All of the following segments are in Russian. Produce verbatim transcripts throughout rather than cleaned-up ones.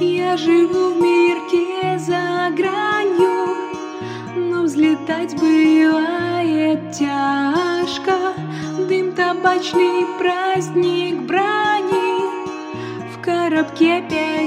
Я живу в мирке за гранью, но взлетать бывает тяжко. Дым табачный, праздник брани в коробке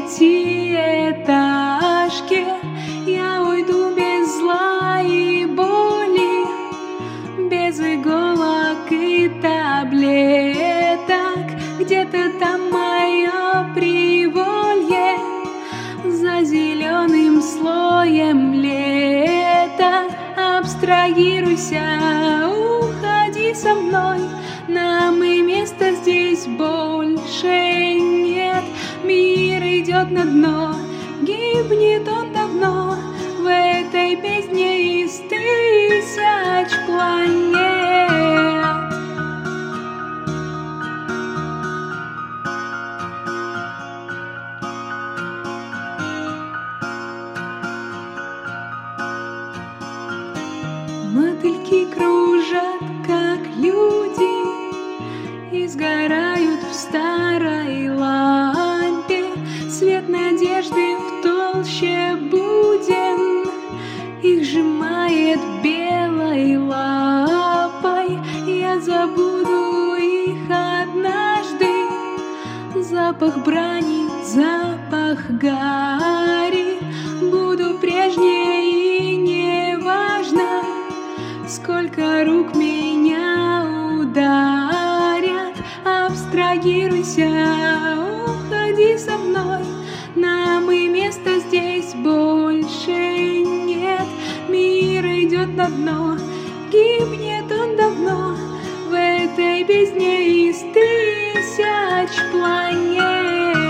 пятиэтажки. Я уйду без зла и боли, без иголок и таблеток. Где-то там мое приволье за зеленым слоем лета. Абстрагируйся, уходи со мной, нам и места здесь больше нет. Мир идет на дно, гибнет он давно в этой бездне из тысяч планет. Мотыльки кружат, как люди, и сгорают в старой лампе. Свет надежды в толще буден их сжимает белой лапой. Я забуду их однажды. Запах брани, запах гари. Буду прежней, и не важно, сколько рук меня ударят. Абстрагируйся, уходи со мной, нам и места здесь больше нет. Мир идет на дно, гибнет он давно в этой бездне из тысяч планет.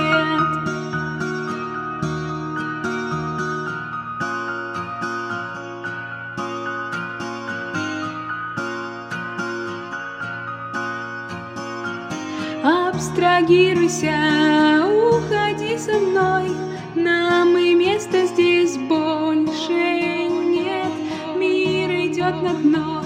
Абстрагируйся, уходи со мной, нам и места здесь больше нет. Мир идет на дно.